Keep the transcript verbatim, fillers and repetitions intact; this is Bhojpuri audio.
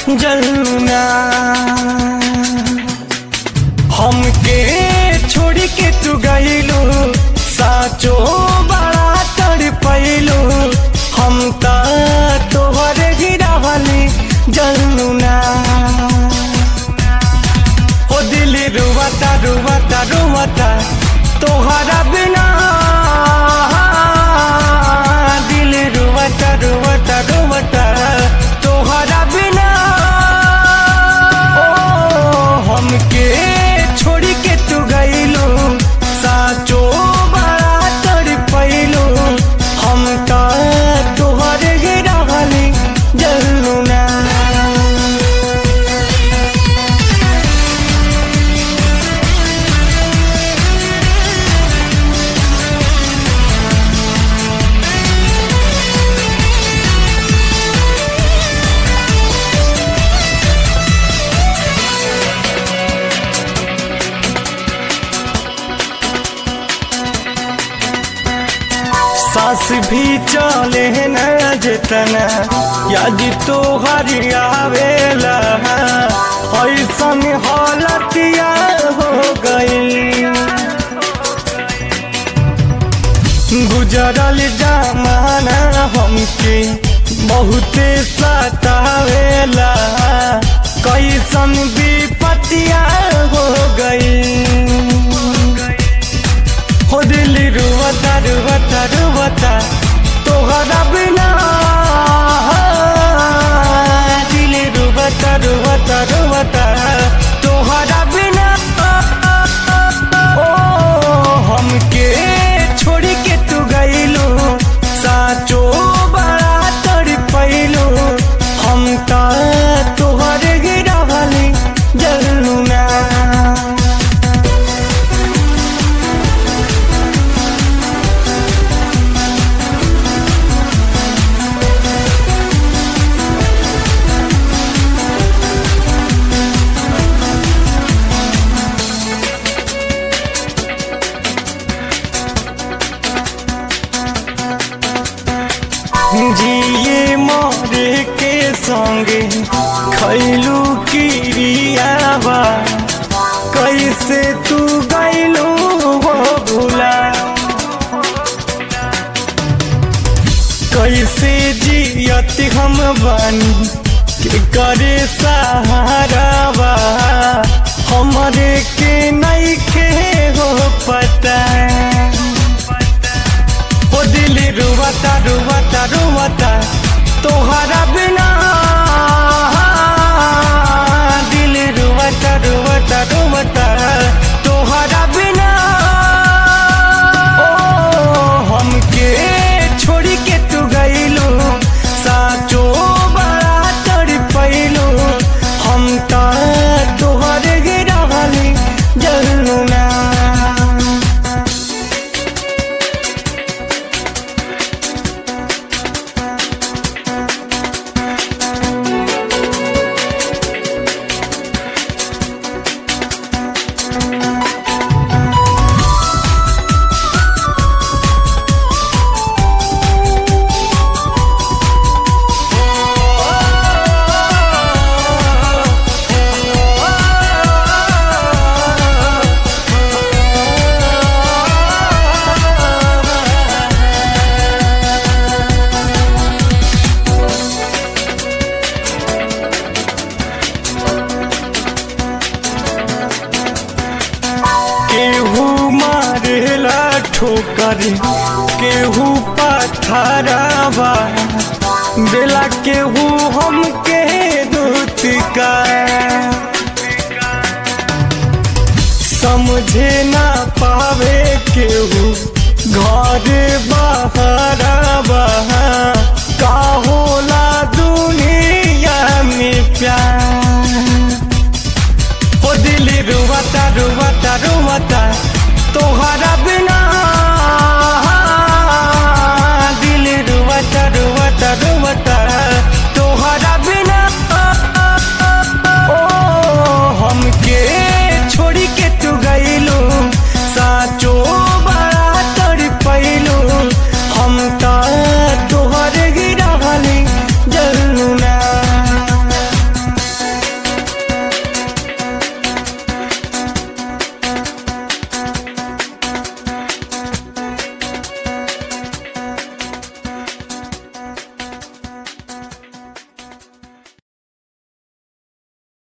जलना हमके छोड़ के तू गईलू साचो बड़ा तड़पैलू हम ता तोहर गिरावली जलना ओ दिल रुवाता रुवाता रुवाता तोहरा बिना दिल रुवाता रुवाता रुवाता तोहरा बिना ओ हमके छोड़ के तू गईलू साचो बड़ा तड़पैलू हम ता तोहर गिरावली जलना सांस भी चले न जितना याद तो हरियावेला ऐसन हालतिया हो गई गुजरल जमाना हमके बहुते सतावेला कैसन विपतिया हो गई हो दिल रुवाता रुवाता रुवाता तोहरा बिना दिल रुवाता रुवाता रुवाता तोहरा बिना ओ हमके छोड़ के तू गईलू साचो बड़ा तड़पैलू हम ता तोहर गिरावली जलना जिए मोरे के संगे खैलू किरियावा कैसे तू गईलू हो भूला कैसे जियत हम बानी के करे सहारावा हमरे के नहीं के हो पता ओ दिल रुवाता रुवाता रुवाता तोहरा बिना दिल रुवाता रुवाता रुवाता तोहरा बिना ओ हमके छोड़ के तू गईलू साचो बड़ा तड़पैलू हम ता तोहर गिरावली जलना ठोकर केहू पथरावा बेला केहू हमके दुतिका समझे ना पावे केहू घर बहरावा का होला दुनिया में प्यार ओ दिल रुवाता रुवाता रुवाता तोहरा बिना